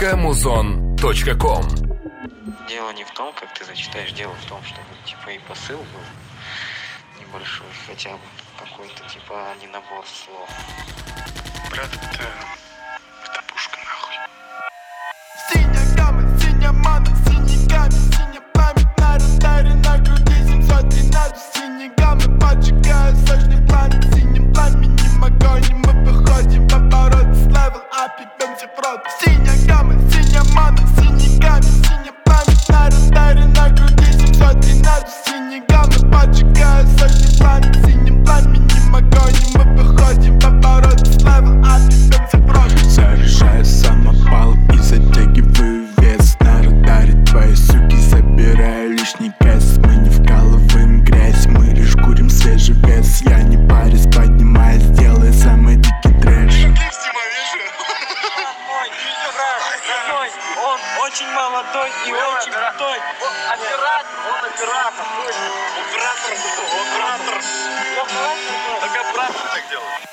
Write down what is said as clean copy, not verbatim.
muzon.com. Дело не в том, как ты зачитаешь, дело в том, чтобы типа и посыл был небольшой, хотя бы какой-то, типа, а не набор слов. Брат, это пушка нахуй. Синяя гамма, синяя мана, синий камень, синяя память на радаре, на груди 713. Синий гамма, поджигаю сочный пламя, синим пламенем огонь, мы выходим в оборот с левел ап и бьемся в рот. Синяя гамма, синяя мана, синий камень, синяя память на радаре, на груди 713. Синий гамма, поджигаю сочный пламя, синим пламенем огонь, мы выходим в оборот с левел ап и бьемся в рот. Заряжаю самопал и затягиваю вес. На радаре твои суки, забираю лишний кэс. Мы не вкалываем грязь, мы лишь курим свежий вес. Я не парюсь, поднимаюсь, делаю самый дикий трэш. Он очень молодой и очень крутой. Оператор. Так оператор так делает.